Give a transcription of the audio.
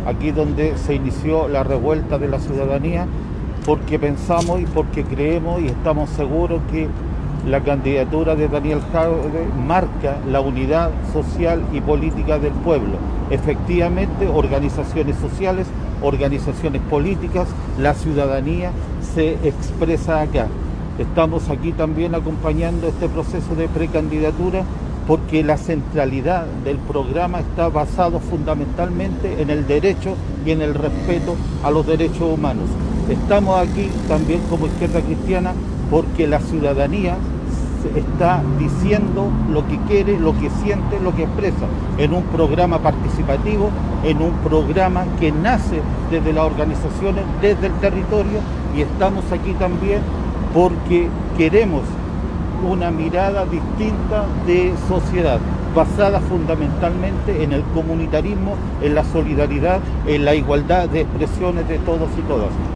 aquí donde se inició la revuelta de la ciudadanía, porque pensamos y porque creemos y estamos seguros que la candidatura de Daniel Jadwe marca la unidad social y política del pueblo. Efectivamente, organizaciones sociales, organizaciones políticas, la ciudadanía se expresa acá. Estamos aquí también acompañando este proceso de precandidatura porque la centralidad del programa está basado fundamentalmente en el derecho y en el respeto a los derechos humanos. Estamos aquí también como Izquierda Cristiana porque la ciudadanía está diciendo lo que quiere, lo que siente, lo que expresa en un programa participativo, en un programa que nace desde las organizaciones, desde el territorio, y estamos aquí también porque queremos una mirada distinta de sociedad, basada fundamentalmente en el comunitarismo, en la solidaridad, en la igualdad de expresiones de todos y todas.